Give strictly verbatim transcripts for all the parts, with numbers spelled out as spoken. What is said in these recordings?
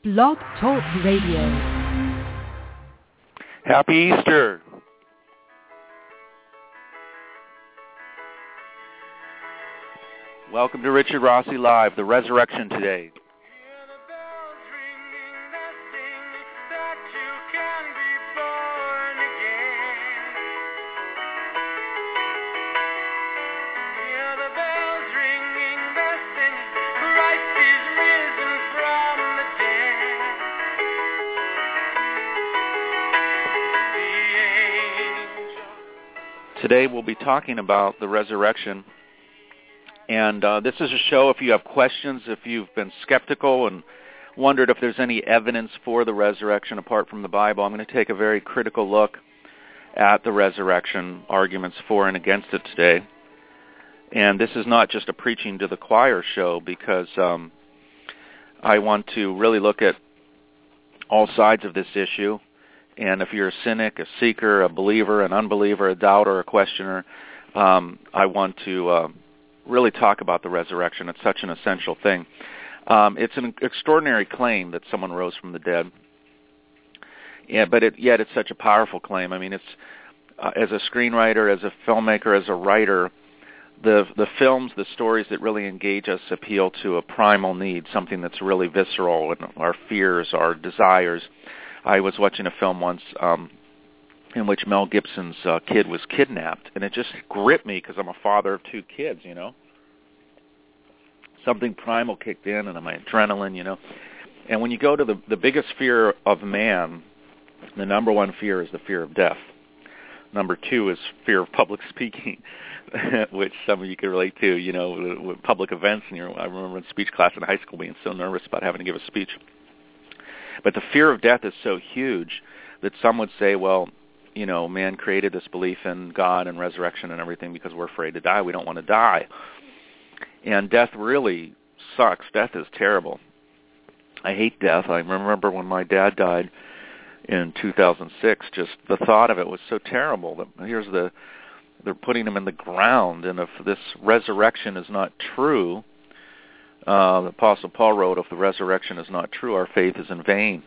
Blog Talk Radio. Happy Easter. Welcome to Richard Rossi Live, the resurrection today. Today we'll be talking about the resurrection, and uh, this is a show if you have questions, if you've been skeptical and wondered if there's any evidence for the resurrection apart from the Bible. I'm going to take a very critical look at the resurrection, arguments for and against it today. And this is not just a preaching to the choir show, because um, I want to really look at all sides of this issue. And if you're a cynic, a seeker, a believer, an unbeliever, a doubter, a questioner, um, I want to uh, really talk about the resurrection. It's such an essential thing. Um, it's an extraordinary claim that someone rose from the dead, yeah, but it, yet it's such a powerful claim. I mean, it's uh, as a screenwriter, as a filmmaker, as a writer, the the films, the stories that really engage us appeal to a primal need, something that's really visceral, and our fears, our desires. I was watching a film once um, in which Mel Gibson's uh, kid was kidnapped, and it just gripped me because I'm a father of two kids, you know. Something primal kicked in, and my adrenaline, you know. And when you go to the, the biggest fear of man, the number one fear is the fear of death. Number two is fear of public speaking, which some of you can relate to, you know, with public events. And you're, I remember in speech class in high school being so nervous about having to give a speech. But the fear of death is so huge that some would say, well, you know, man created this belief in God and resurrection and everything because we're afraid to die. We don't want to die. And death really sucks. Death is terrible. I hate death. I remember when my dad died in two thousand six, just the thought of it was so terrible. That here's the, they're putting him in the ground, and if this resurrection is not true, Uh, the Apostle Paul wrote, if the resurrection is not true, our faith is in vain.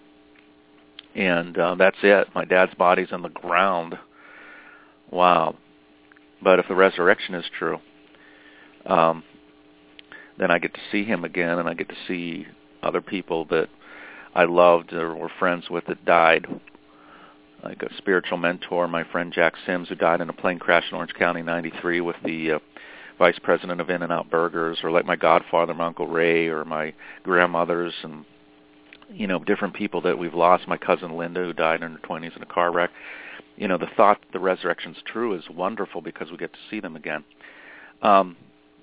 And uh, that's it. My dad's body's in the ground. Wow. But if the resurrection is true, um, then I get to see him again, and I get to see other people that I loved or were friends with that died. Like a spiritual mentor, my friend Jack Sims, who died in a plane crash in Orange County in ninety-three with the Uh, vice president of In-N-Out Burgers, or like my godfather, my Uncle Ray, or my grandmothers, and, you know, different people that we've lost. My cousin Linda, who died in her twenties in a car wreck. You know, the thought that the resurrection's true is wonderful because we get to see them again. Um,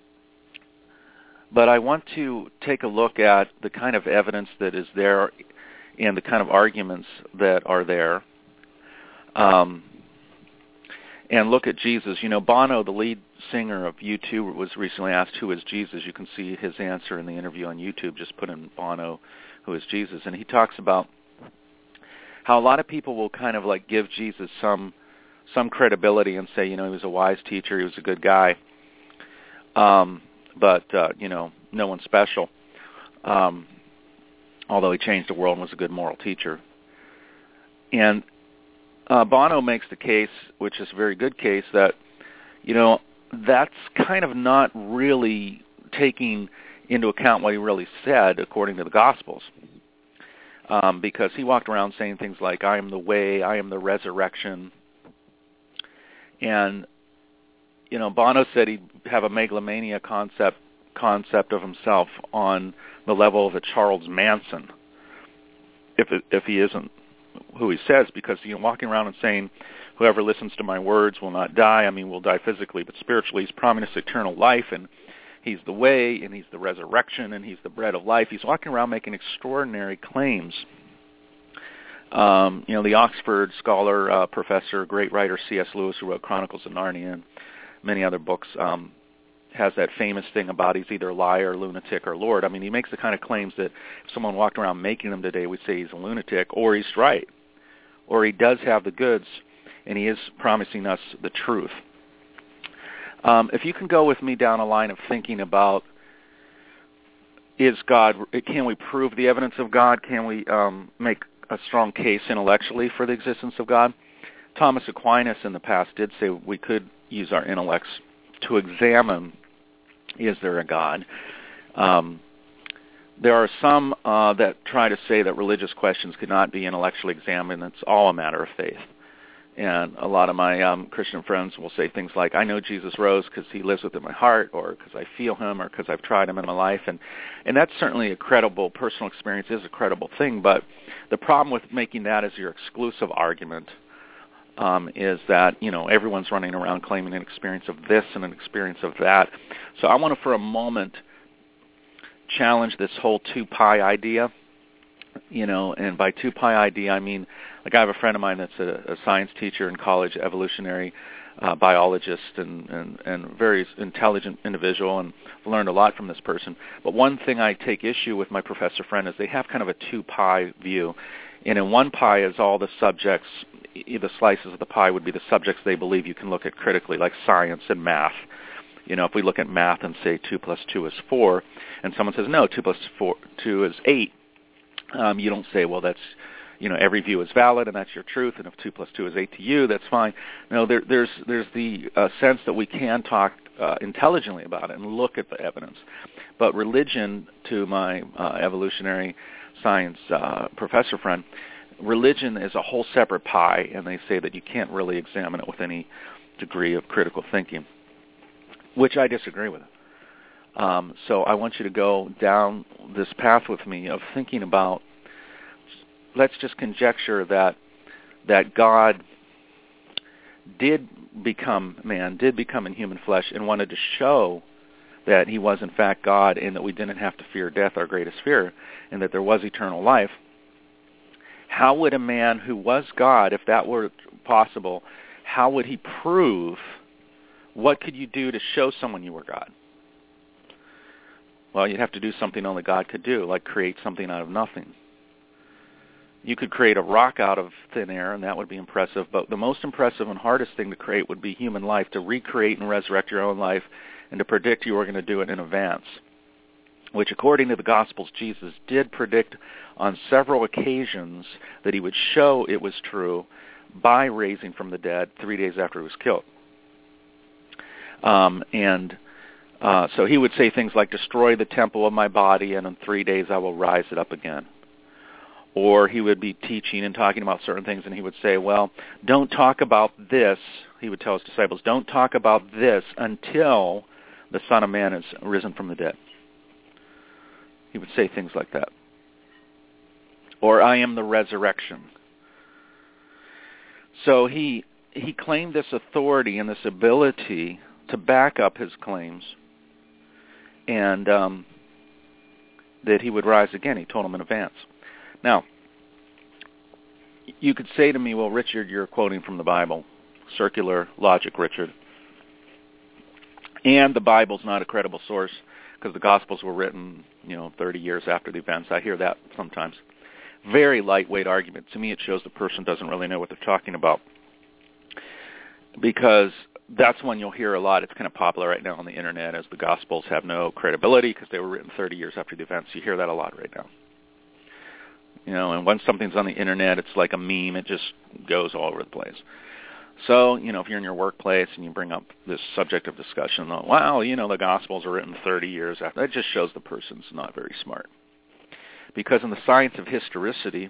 but I want to take a look at the kind of evidence that is there and the kind of arguments that are there, um, and look at Jesus. You know, Bono, the lead singer of U two, was recently asked, who is Jesus? You can see his answer in the interview on YouTube. Just put in Bono, who is Jesus. And he talks about how a lot of people will kind of like give Jesus some some credibility and say, you know, he was a wise teacher, he was a good guy, um, but, uh, you know, no one special, um, although he changed the world and was a good moral teacher. And uh, Bono makes the case, which is a very good case, that, you know, that's kind of not really taking into account what he really said according to the Gospels, um, because he walked around saying things like, I am the way, I am the resurrection. And, you know, Bono said he'd have a megalomania concept concept of himself on the level of a Charles Manson, if it, if he isn't who he says, because, you know, walking around and saying, whoever listens to my words will not die. I mean, will die physically, but spiritually he's promised us eternal life, and he's the way, and he's the resurrection, and he's the bread of life. He's walking around making extraordinary claims. Um, you know, the Oxford scholar, uh, professor, great writer C S Lewis, who wrote Chronicles of Narnia and many other books, um, has that famous thing about he's either a liar, lunatic, or Lord. I mean, he makes the kind of claims that if someone walked around making them today, we'd say he's a lunatic, or he's right, or he does have the goods, and he is promising us the truth. Um, if you can go with me down a line of thinking about is God, can we prove the evidence of God? Can we um, make a strong case intellectually for the existence of God? Thomas Aquinas in the past did say we could use our intellects to examine, is there a God? Um, there are some uh, that try to say that religious questions could not be intellectually examined. It's all a matter of faith. And a lot of my um, Christian friends will say things like, I know Jesus rose because he lives within my heart, or because I feel him, or because I've tried him in my life. And, and that's certainly a credible, personal experience is a credible thing. But the problem with making that as your exclusive argument um, is that, you know, everyone's running around claiming an experience of this and an experience of that. So I want to, for a moment, challenge this whole two-pi idea. You know, and by two-pi idea, I mean, like I have a friend of mine that's a, a science teacher in college, evolutionary uh, biologist, and, and, and very intelligent individual, and I've learned a lot from this person. But one thing I take issue with my professor friend is they have kind of a two-pi view. And in one pi is all the subjects, the slices of the pie would be the subjects they believe you can look at critically, like science and math. You know, if we look at math and say two plus two is four, and someone says, no, two plus four, two is eight, Um, you don't say, well, that's, you know, every view is valid and that's your truth, and if two plus two is eight to you, that's fine. No, there, there's there's the uh, sense that we can talk uh, intelligently about it and look at the evidence. But religion, to my uh, evolutionary science uh, professor friend, religion is a whole separate pie, and they say that you can't really examine it with any degree of critical thinking, which I disagree with. Um, so I want you to go down this path with me of thinking about, let's just conjecture that that God did become man, did become in human flesh, and wanted to show that he was in fact God, and that we didn't have to fear death, our greatest fear, and that there was eternal life. How would a man who was God, if that were possible, how would he prove, what could you do to show someone you were God? Well, you'd have to do something only God could do, like create something out of nothing. You could create a rock out of thin air, and that would be impressive, but the most impressive and hardest thing to create would be human life, to recreate and resurrect your own life, and to predict you were going to do it in advance, which according to the Gospels, Jesus did predict on several occasions that he would show it was true by raising from the dead three days after he was killed. Um, and uh, so he would say things like, destroy the temple of my body, and in three days I will rise it up again. Or he would be teaching and talking about certain things, and he would say, well, don't talk about this. He would tell his disciples, don't talk about this until the Son of Man is risen from the dead. He would say things like that. Or, I am the resurrection. So he he claimed this authority and this ability to back up his claims, and um, that he would rise again. He told them in advance. Now, you could say to me, well, Richard, you're quoting from the Bible. Circular logic, Richard. And the Bible's not a credible source because the Gospels were written, you know, thirty years after the events. I hear that sometimes. Very lightweight argument. To me, it shows the person doesn't really know what they're talking about, because that's one you'll hear a lot. It's kind of popular right now on the Internet, as the Gospels have no credibility because they were written thirty years after the events. You hear that a lot right now. You know, and once something's on the Internet, it's like a meme. It just goes all over the place. So, you know, if you're in your workplace and you bring up this subject of discussion, wow, you know, the Gospels are written thirty years after, that just shows the person's not very smart. Because in the science of historicity,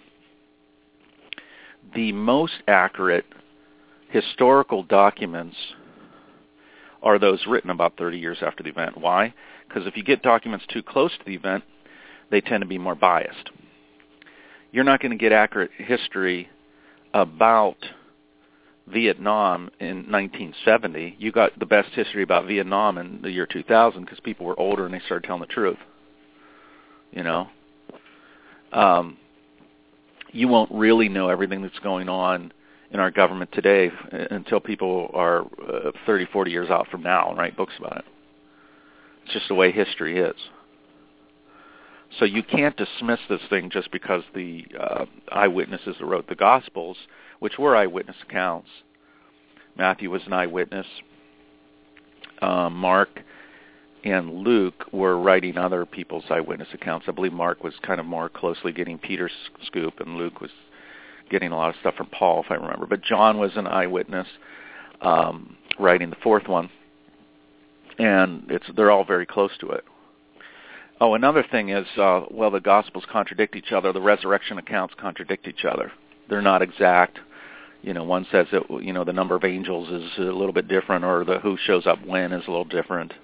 the most accurate historical documents are those written about thirty years after the event. Why? Because if you get documents too close to the event, they tend to be more biased. You're not going to get accurate history about Vietnam in nineteen seventy. You got the best history about Vietnam in the year two thousand because people were older and they started telling the truth. You know? Um, you won't really know everything that's going on in our government today until people are uh, thirty, forty years out from now and write books about it. It's just the way history is. So you can't dismiss this thing just because the uh, eyewitnesses that wrote the Gospels, which were eyewitness accounts. Matthew was an eyewitness. Uh, Mark and Luke were writing other people's eyewitness accounts. I believe Mark was kind of more closely getting Peter's scoop, and Luke was getting a lot of stuff from Paul, if I remember. But John was an eyewitness, um, writing the fourth one, and it's they're all very close to it. Oh, another thing is, uh, well, the Gospels contradict each other. The resurrection accounts contradict each other. They're not exact. You know, one says that, you know, the number of angels is a little bit different, or the who shows up when is a little different.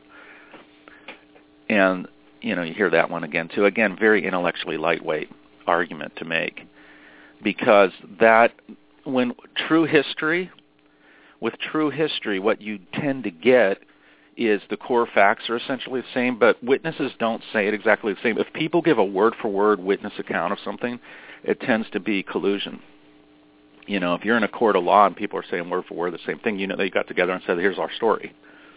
And, you know, you hear that one again, too. Again, very intellectually lightweight argument to make. Because that, when true history, with true history, what you tend to get is the core facts are essentially the same, but witnesses don't say it exactly the same. If people give a word-for-word witness account of something, it tends to be collusion. You know, if you're in a court of law and people are saying word-for-word the same thing, you know they got together and said, here's our story.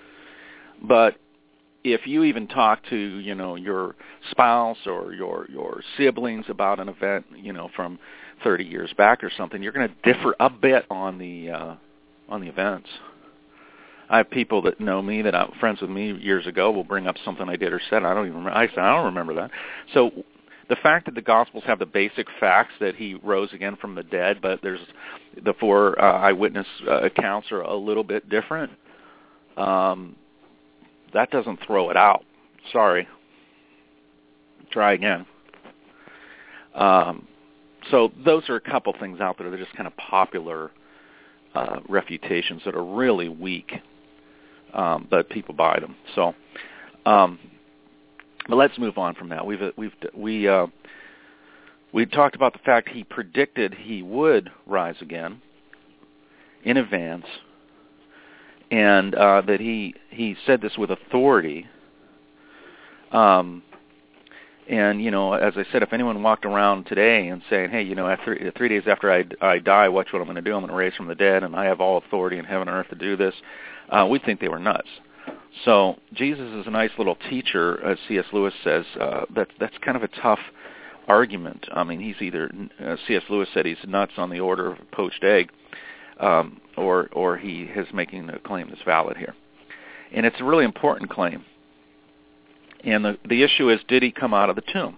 But if you even talk to, you know, your spouse or your your siblings about an event, you know, from thirty years back or something, you're going to differ a bit on the uh, on the events. I have people that know me, that are friends with me years ago, will bring up something I did or said. I don't even remember. I said, I don't remember that. So the fact that the Gospels have the basic facts that he rose again from the dead, but there's the four uh, eyewitness uh, accounts are a little bit different. Um, that doesn't throw it out. Sorry. Try again. Um, so those are a couple things out there that are just kind of popular uh, refutations that are really weak, um, but people buy them. So, um, but let's move on from that. We've we've we uh, we talked about the fact he predicted he would rise again in advance. And uh, that he, he said this with authority. Um, and, you know, as I said, if anyone walked around today and saying, hey, you know, after, three days after I, I die, watch what I'm going to do. I'm going to raise from the dead, and I have all authority in heaven and earth to do this, uh, we'd think they were nuts. So Jesus is a nice little teacher, as C S Lewis says. Uh, that, that's kind of a tough argument. I mean, he's either, uh, C S Lewis said he's nuts on the order of a poached egg, Um, or or he is making a claim that's valid here. And it's a really important claim. And the, the issue is, did he come out of the tomb?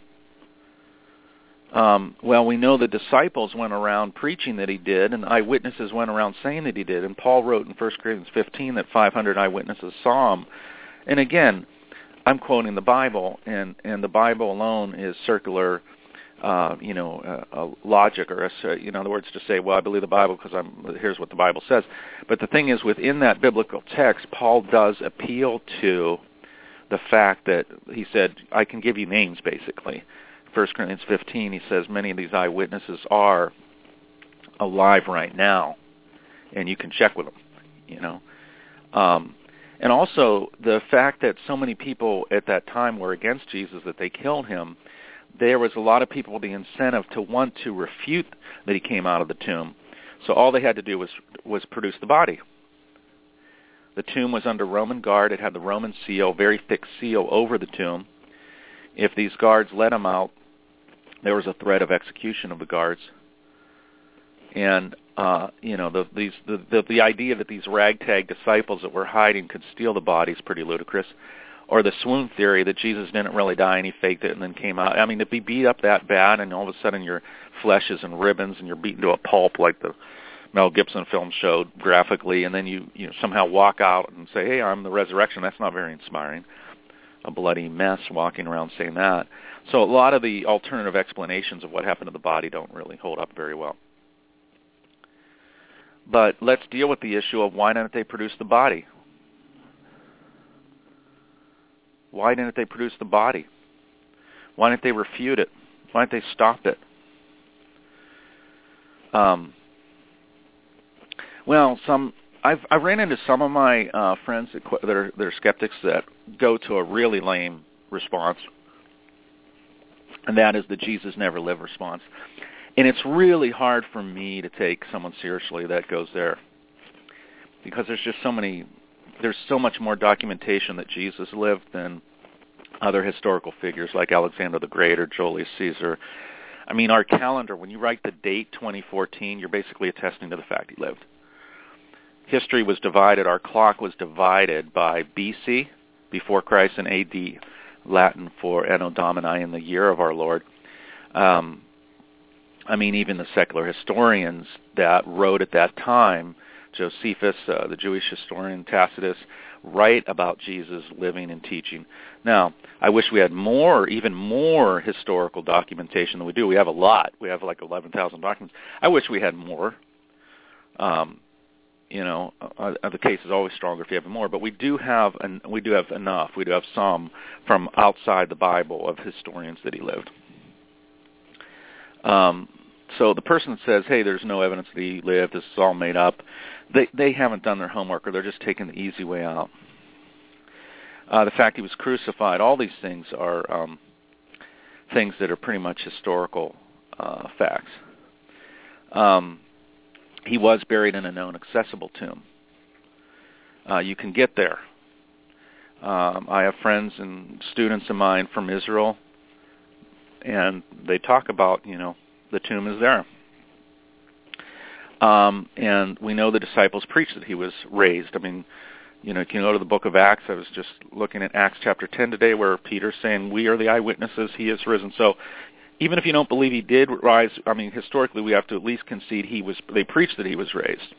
Um, well, we know the disciples went around preaching that he did, and eyewitnesses went around saying that he did. And Paul wrote in First Corinthians fifteen that five hundred eyewitnesses saw him. And again, I'm quoting the Bible, and, and the Bible alone is circular Uh, you know, uh, a logic, or a, you know, in other words, to say, well, I believe the Bible because I'm here's what the Bible says. But the thing is, within that biblical text, Paul does appeal to the fact that he said, I can give you names, basically. First Corinthians fifteen, he says, many of these eyewitnesses are alive right now, and you can check with them, you know. Um, and also the fact that so many people at that time were against Jesus that they killed him, there was a lot of people with the incentive to want to refute that he came out of the tomb. So all they had to do was was produce the body. The tomb was under Roman guard. It had the Roman seal, very thick seal over the tomb. If these guards let him out, there was a threat of execution of the guards. And, uh, you know, the, these, the, the, the idea that these ragtag disciples that were hiding could steal the body is pretty ludicrous. Or the swoon theory that Jesus didn't really die and he faked it and then came out. I mean, to be beat up that bad and all of a sudden your flesh is in ribbons and you're beaten to a pulp like the Mel Gibson film showed graphically, and then you, you know, somehow walk out and say, hey, I'm the resurrection. That's not very inspiring. A bloody mess walking around saying that. So a lot of the alternative explanations of what happened to the body don't really hold up very well. But let's deal with the issue of why didn't they produce the body? Why didn't they produce the body? Why didn't they refute it? Why didn't they stop it? Um, well, some I've I ran into some of my uh, friends that, that are that are skeptics that go to a really lame response, and that is the Jesus never lived response. And it's really hard for me to take someone seriously that goes there, because there's just so many. There's so much more documentation that Jesus lived than other historical figures like Alexander the Great or Julius Caesar. I mean, our calendar, when you write the date twenty fourteen, you're basically attesting to the fact he lived. History was divided. Our clock was divided by B C, before Christ, and A D, Latin for Anno Domini, in the year of our Lord. Um, I mean, even the secular historians that wrote at that time, Josephus, uh, the Jewish historian, Tacitus, write about Jesus living and teaching. Now, I wish we had more, even more historical documentation than we do. We have a lot. We have like eleven thousand documents. I wish we had more. Um, you know, uh, the case is always stronger if you have more, but we do have, an, we do have enough. We do have some from outside the Bible of historians that he lived. Um, so the person that says, hey, there's no evidence that he lived, this is all made up, they they haven't done their homework, or they're just taking the easy way out. Uh, the fact he was crucified, all these things are um, things that are pretty much historical uh, facts. Um, he was buried in a known accessible tomb. Uh, you can get there. Um, I have friends and students of mine from Israel, and they talk about, you know, the tomb is there. Um, and we know the disciples preached that he was raised. I mean, you know, you can go to the book of Acts. I was just looking at Acts chapter ten today, where Peter's saying, we are the eyewitnesses, he is risen. So even if you don't believe he did rise, I mean, historically we have to at least concede he was, they preached that he was raised.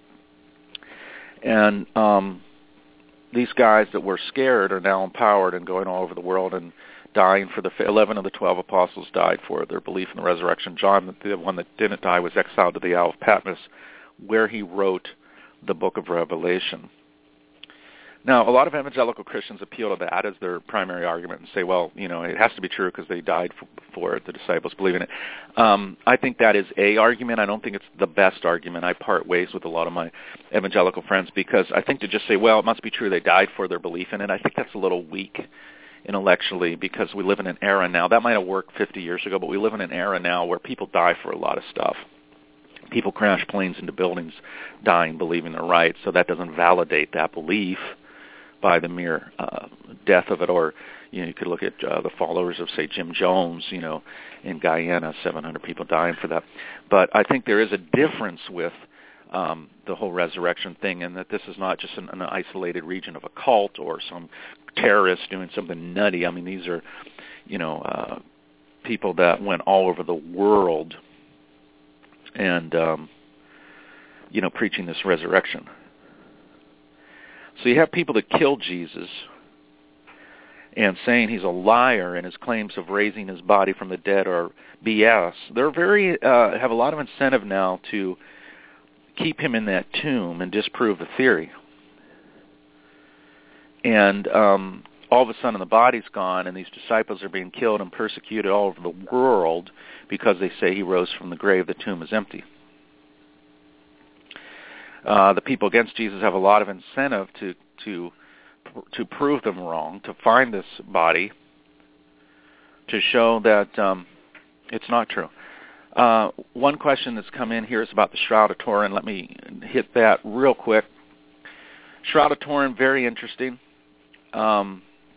And um, these guys that were scared are now empowered and going all over the world and dying for the, eleven of the twelve apostles died for their belief in the resurrection. John, the one that didn't die, was exiled to the Isle of Patmos, where he wrote the book of Revelation. Now, a lot of evangelical Christians appeal to that as their primary argument and say, well, you know, it has to be true because they died for it, the disciples believe in it. Um, I think that is a argument. I don't think it's the best argument. I part ways with a lot of my evangelical friends because I think to just say, well, it must be true they died for their belief in it, I think that's a little weak intellectually, because we live in an era now, that might have worked fifty years ago, but we live in an era now where people die for a lot of stuff. People crash planes into buildings dying, believing they're right, so that doesn't validate that belief by the mere uh, death of it. Or, you know, you could look at uh, the followers of, say, Jim Jones, you know, in Guyana, seven hundred people dying for that. But I think there is a difference with Um, the whole resurrection thing, and that this is not just an, an isolated region of a cult or some terrorist doing something nutty. I mean, these are, you know, uh, people that went all over the world and, um, you know, preaching this resurrection. So you have people that kill Jesus and saying he's a liar and his claims of raising his body from the dead are B S. They're very, uh, have a lot of incentive now to keep him in that tomb and disprove the theory. And um, all of a sudden the body's gone and these disciples are being killed and persecuted all over the world because they say he rose from the grave, the tomb is empty. Uh, the people against Jesus have a lot of incentive to to to prove them wrong, to find this body, to show that um, it's not true. Uh, one question that's come in here is about the Shroud of Turin. Let me hit that real quick. Shroud of Turin, very interesting. Um,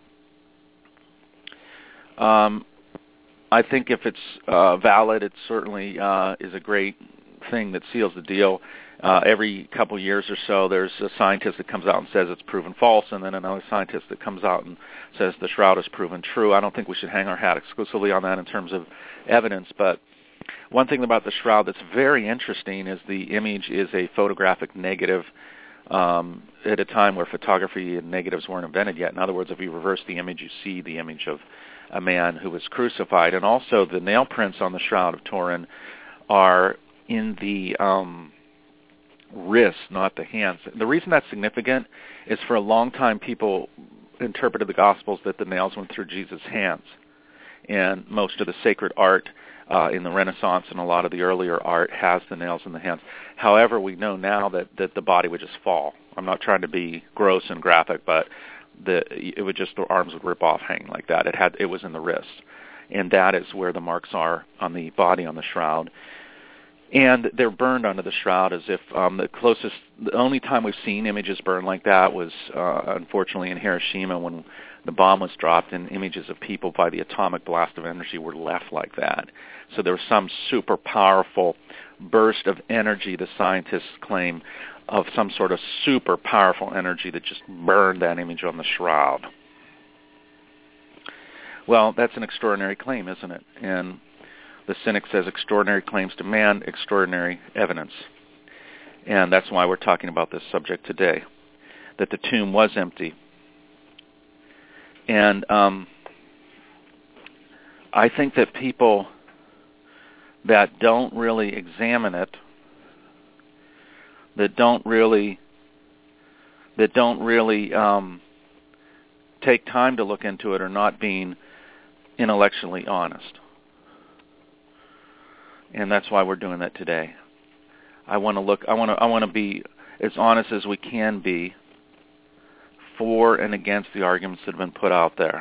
um, I think if it's uh, valid, it certainly uh, is a great thing that seals the deal. Uh, every couple years or so, there's a scientist that comes out and says it's proven false, and then another scientist that comes out and says the shroud is proven true. I don't think we should hang our hat exclusively on that in terms of evidence, but one thing about the shroud that's very interesting is the image is a photographic negative um, at a time where photography and negatives weren't invented yet. In other words, if you reverse the image, you see the image of a man who was crucified. And also the nail prints on the Shroud of Turin are in the um, wrists, not the hands. The reason that's significant is for a long time people interpreted the Gospels that the nails went through Jesus' hands. And most of the sacred art Uh, in the Renaissance and a lot of the earlier art has the nails in the hands. However, we know now that, that the body would just fall. I'm not trying to be gross and graphic, but the it would just, the arms would rip off hanging like that. It had it was in the wrist, and that is where the marks are on the body on the shroud. And they're burned onto the shroud as if um, the closest, the only time we've seen images burned like that was uh, unfortunately in Hiroshima when the bomb was dropped, and images of people by the atomic blast of energy were left like that. So there was some super powerful burst of energy, the scientists claim, of some sort of super powerful energy that just burned that image on the shroud. Well, that's an extraordinary claim, isn't it? And the cynic says extraordinary claims demand extraordinary evidence. And that's why we're talking about this subject today, that the tomb was empty. And um, I think that people that don't really examine it, that don't really, that don't really um, take time to look into it, are not being intellectually honest. And that's why we're doing that today. I want to look. I want to. I want to be as honest as we can be for and against the arguments that have been put out there.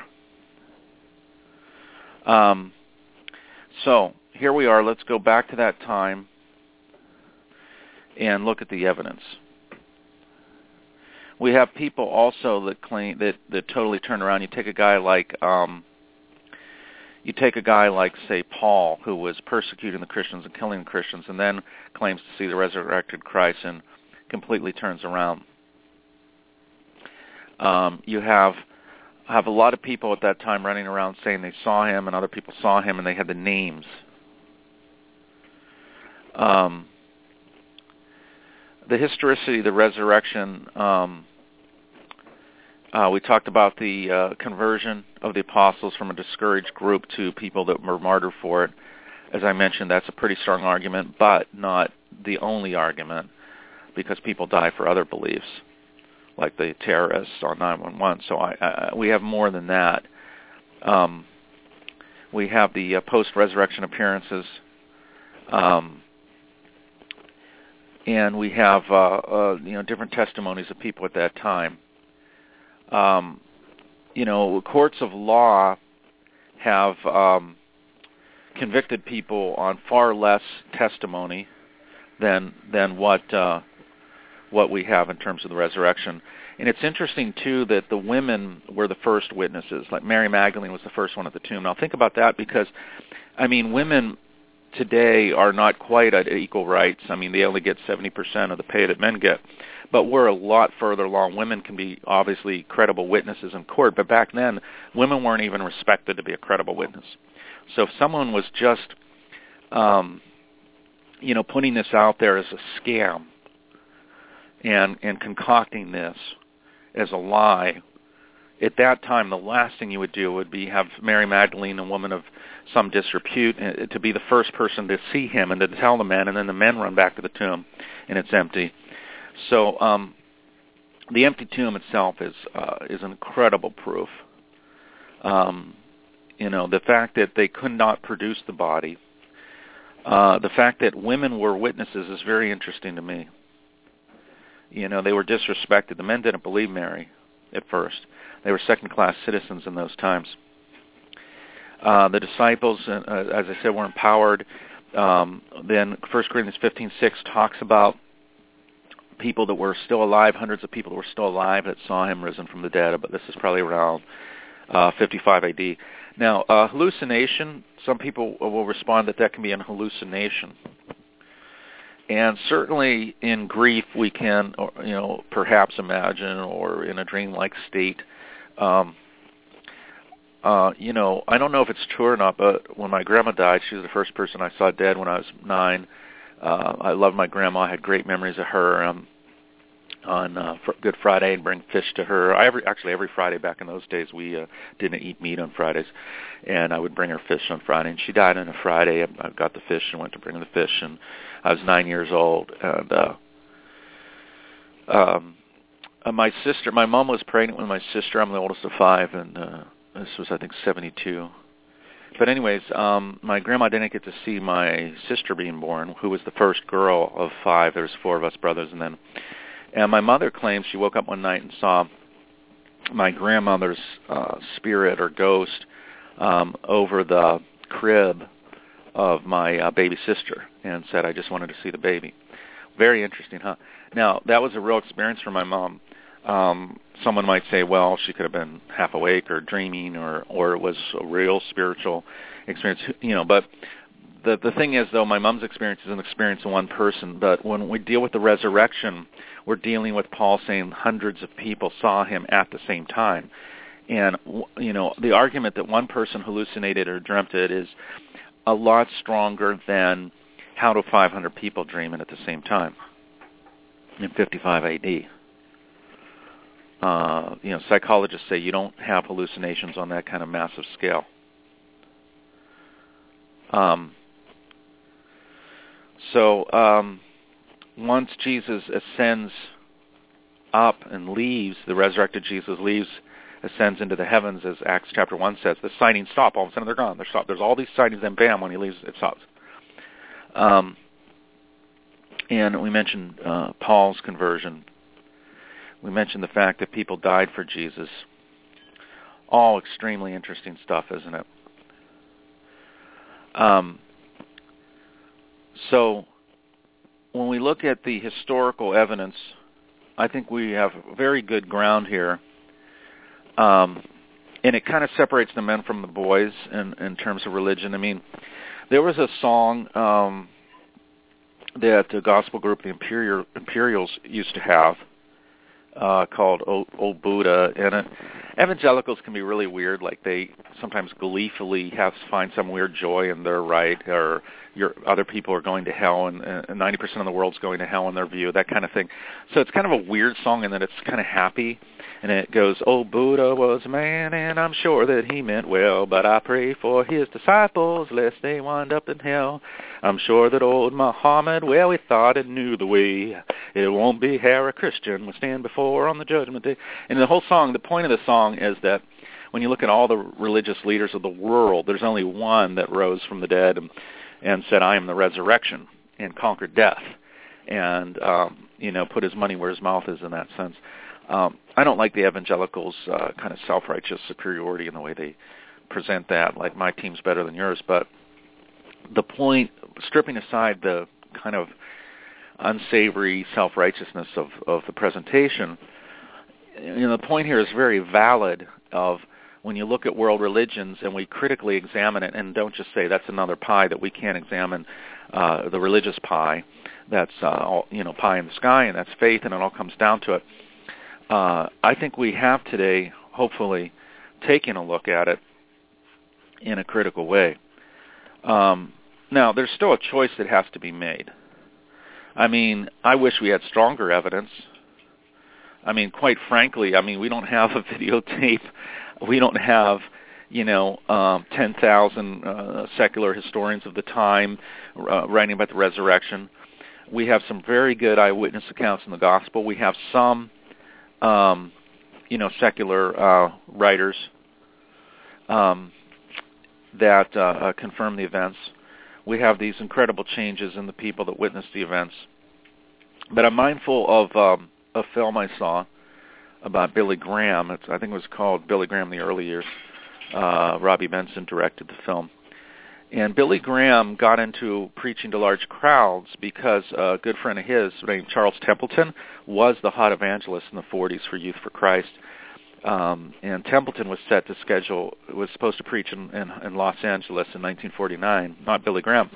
Um, so here we are. Let's go back to that time and look at the evidence. We have people also that claim that that totally turn around. You take a guy like. Um, You take a guy like, say, Paul, who was persecuting the Christians and killing the Christians, and then claims to see the resurrected Christ and completely turns around. Um, you have have a lot of people at that time running around saying they saw him, and other people saw him, and they had the names. Um, the historicity of the resurrection. Um, Uh, we talked about the uh, conversion of the apostles from a discouraged group to people that were martyred for it. As I mentioned, that's a pretty strong argument, but not the only argument, because people die for other beliefs, like the terrorists on nine one one. So I, I, we have more than that. Um, we have the uh, post-resurrection appearances, um, and we have uh, uh, you know different testimonies of people at that time. Um, you know, courts of law have um, convicted people on far less testimony than than what uh, what we have in terms of the resurrection. And it's interesting too that the women were the first witnesses. Like Mary Magdalene was the first one at the tomb. Now think about that, because I mean, women today are not quite at equal rights. I mean, they only get seventy percent of the pay that men get. But we're a lot further along. Women can be obviously credible witnesses in court, but back then, women weren't even respected to be a credible witness. So if someone was just, um, you know, putting this out there as a scam and and concocting this as a lie, at that time, the last thing you would do would be have Mary Magdalene, a woman of some disrepute, to be the first person to see him and to tell the men, and then the men run back to the tomb, and it's empty. So um, the empty tomb itself is uh, is an incredible proof. Um, you know, the fact that they could not produce the body, uh, the fact that women were witnesses is very interesting to me. You know, they were disrespected. The men didn't believe Mary at first. They were second-class citizens in those times. Uh, the disciples, uh, as I said, were empowered. Um, then First Corinthians fifteen six talks about people that were still alive, hundreds of people that were still alive that saw him risen from the dead, but this is probably around uh, fifty-five A D. Now, uh, hallucination, some people will respond that that can be an hallucination. And certainly in grief we can, or, you know, perhaps imagine, or in a dreamlike state. Um, uh, you know, I don't know if it's true or not, but when my grandma died, she was the first person I saw dead when I was nine. Uh, I loved my grandma. I had great memories of her. Um, on uh, Good Friday, I'd bring fish to her. I every, actually, every Friday back in those days, we uh, didn't eat meat on Fridays, and I would bring her fish on Friday. And she died on a Friday. I, I got the fish and went to bring her the fish, and I was nine years old. And uh, um, uh, my sister, my mom was pregnant with my sister. I'm the oldest of five, and uh, this was, I think, seventy-two. But anyways, um, my grandma didn't get to see my sister being born, who was the first girl of five. There was four of us brothers, and then, and my mother claims she woke up one night and saw my grandmother's uh, spirit or ghost um, over the crib of my uh, baby sister, and said, "I just wanted to see the baby." Very interesting, huh? Now, that was a real experience for my mom. Um, someone might say, well, she could have been half awake or dreaming, or, or it was a real spiritual experience, you know. But the the thing is, though, my mom's experience is an experience of one person. But when we deal with the resurrection, we're dealing with Paul saying hundreds of people saw him at the same time. And, you know, the argument that one person hallucinated or dreamt it is a lot stronger than how do five hundred people dream it at the same time in fifty-five A D. Uh, you know, psychologists say you don't have hallucinations on that kind of massive scale. Um, so um, once Jesus ascends up and leaves, the resurrected Jesus leaves, ascends into the heavens, as Acts chapter one says, the sightings stop. All of a sudden they're gone. They're stopped. There's all these sightings, then bam, when he leaves, it stops. Um, and we mentioned uh, Paul's conversion. We mentioned the fact that people died for Jesus. All extremely interesting stuff, isn't it? Um, so when we look at the historical evidence, I think we have very good ground here. Um, and it kind of separates the men from the boys in, in terms of religion. I mean, there was a song um, that the gospel group, the Imperial, Imperials, used to have uh, called O, o Buddha. And it, evangelicals can be really weird. Like they sometimes gleefully have find some weird joy in their right, or your other people are going to hell, and, and ninety percent of the world's going to hell in their view, that kind of thing. So it's kind of a weird song in that it's kind of happy. And it goes, "Oh, Buddha was a man, and I'm sure that he meant well, but I pray for his disciples, lest they wind up in hell. I'm sure that old Muhammad, well, he thought and knew the way. It won't be Hare Christian will stand before on the judgment day." And the whole song, the point of the song is that when you look at all the religious leaders of the world, there's only one that rose from the dead and, and said, "I am the resurrection," and conquered death, and um, you know, put his money where his mouth is in that sense. Um, I don't like the evangelicals' uh, kind of self-righteous superiority in the way they present that, like my team's better than yours. But the point, stripping aside the kind of unsavory self-righteousness of, of the presentation, you know, the point here is very valid of when you look at world religions and we critically examine it, and don't just say that's another pie that we can't examine, uh, the religious pie, that's, uh, all, you know, pie in the sky, and that's faith, and it all comes down to it. Uh, I think we have today, hopefully, taken a look at it in a critical way. Um, now, there's still a choice that has to be made. I mean, I wish we had stronger evidence. I mean, quite frankly, I mean, we don't have a videotape. We don't have, you know, um, ten thousand uh, secular historians of the time uh, writing about the resurrection. We have some very good eyewitness accounts in the gospel. We have some Um, you know, secular uh, writers um, that uh, uh, confirm the events. We have these incredible changes in the people that witnessed the events. But I'm mindful of um, a film I saw about Billy Graham. It's, I think it was called Billy Graham in the Early Years. Uh, Robbie Benson directed the film. And Billy Graham got into preaching to large crowds because a good friend of his named Charles Templeton was the hot evangelist in the forties for Youth for Christ. Um, and Templeton was set to schedule, was supposed to preach in, in, in Los Angeles in nineteen forty-nine, not Billy Graham.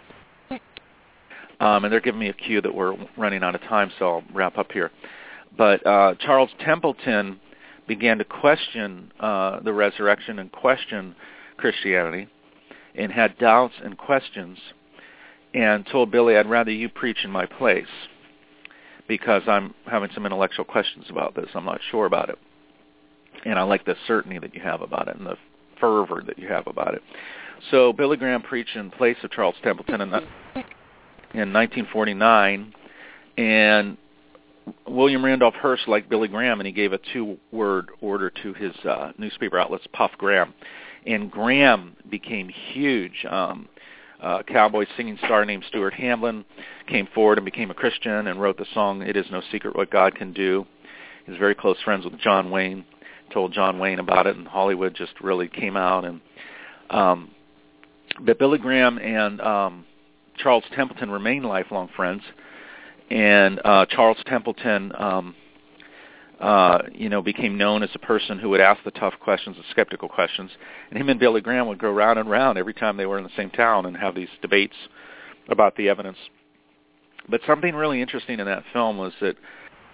Um, and they're giving me a cue that we're running out of time, so I'll wrap up here. But uh, Charles Templeton began to question uh, the resurrection and question Christianity, and had doubts and questions, and told Billy, "I'd rather you preach in my place because I'm having some intellectual questions about this. I'm not sure about it. And I like the certainty that you have about it and the fervor that you have about it." So Billy Graham preached in place of Charles Templeton in, in nineteen forty-nine, and William Randolph Hearst liked Billy Graham, and he gave a two-word order to his uh, newspaper outlets, Puff Graham. And Graham became huge. Um, a cowboy singing star named Stuart Hamblin came forward and became a Christian and wrote the song, "It Is No Secret What God Can Do." He was very close friends with John Wayne, told John Wayne about it, and Hollywood just really came out. And um, But Billy Graham and um, Charles Templeton remained lifelong friends. And uh, Charles Templeton um, Uh, you know, became known as a person who would ask the tough questions, the skeptical questions. And him and Billy Graham would go round and round every time they were in the same town and have these debates about the evidence. But something really interesting in that film was that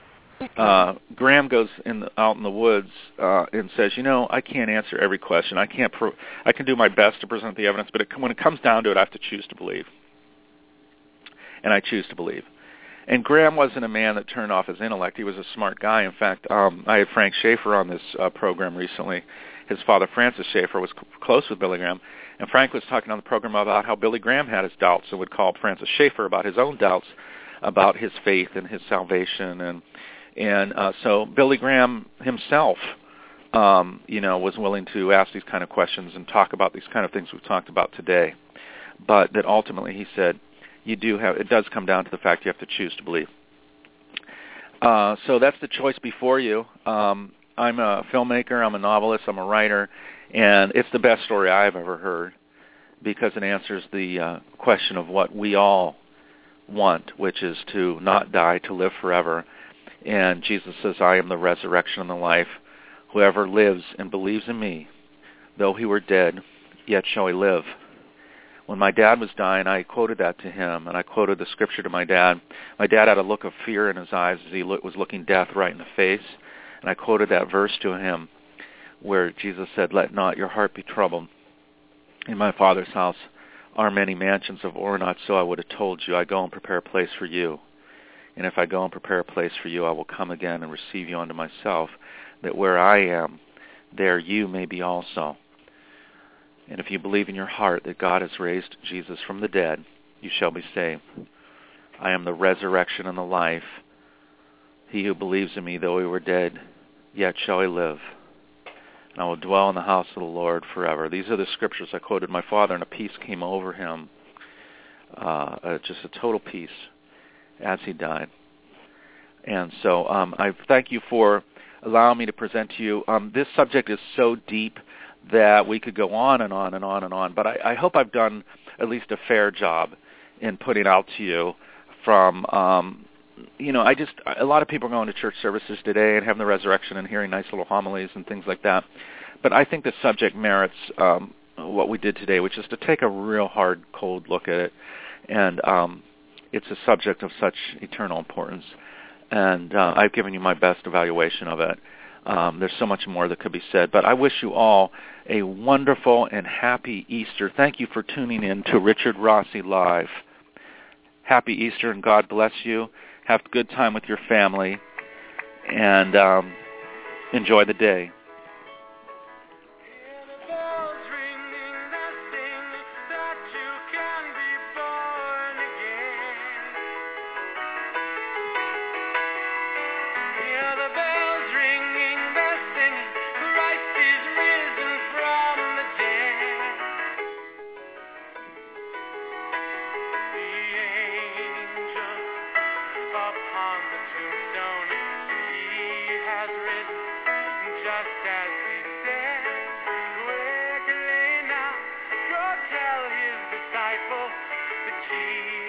uh, Graham goes in the, out in the woods uh, and says, you know, I can't answer every question. I can't. Pro- I can do my best to present the evidence, but it, when it comes down to it, I have to choose to believe. And I choose to believe. And Graham wasn't a man that turned off his intellect. He was a smart guy. In fact, um, I had Frank Schaeffer on this uh, program recently. His father, Francis Schaeffer, was c- close with Billy Graham. And Frank was talking on the program about how Billy Graham had his doubts and would call Francis Schaeffer about his own doubts about his faith and his salvation. And and uh, so Billy Graham himself, um, you know, was willing to ask these kind of questions and talk about these kind of things we've talked about today. But that ultimately, he said, you do have, it does come down to the fact you have to choose to believe. Uh, so that's the choice before you. Um, I'm a filmmaker, I'm a novelist, I'm a writer, and it's the best story I've ever heard because it answers the uh, question of what we all want, which is to not die, to live forever. And Jesus says, I am the resurrection and the life. Whoever lives and believes in me, though he were dead, yet shall he live. When my dad was dying, I quoted that to him, and I quoted the scripture to my dad. My dad had a look of fear in his eyes as he was looking death right in the face, and I quoted that verse to him where Jesus said, let not your heart be troubled. In my Father's house are many mansions. If it were not so, I would have told you. I go and prepare a place for you. And if I go and prepare a place for you, I will come again and receive you unto myself, that where I am, there you may be also. And if you believe in your heart that God has raised Jesus from the dead, you shall be saved. I am the resurrection and the life. He who believes in me, though he were dead, yet shall he live. And I will dwell in the house of the Lord forever. These are the scriptures I quoted my father, and a peace came over him, uh, uh, just a total peace as he died. And so um, I thank you for allowing me to present to you. Um, this subject is so deep that we could go on and on and on and on, but I, I hope I've done at least a fair job in putting out to you from, um, you know, I just, a lot of people are going to church services today and having the resurrection and hearing nice little homilies and things like that, but I think the subject merits um, what we did today, which is to take a real hard, cold look at it, and um, it's a subject of such eternal importance, and uh, I've given you my best evaluation of it. Um, there's so much more that could be said, but I wish you all a wonderful and happy Easter. Thank you for tuning in to Richard Rossi Live. Happy Easter, and God bless you. Have a good time with your family, and um, enjoy the day. Upon the tombstone, he has risen just as he said. Quickly now, go tell his disciples that Jesus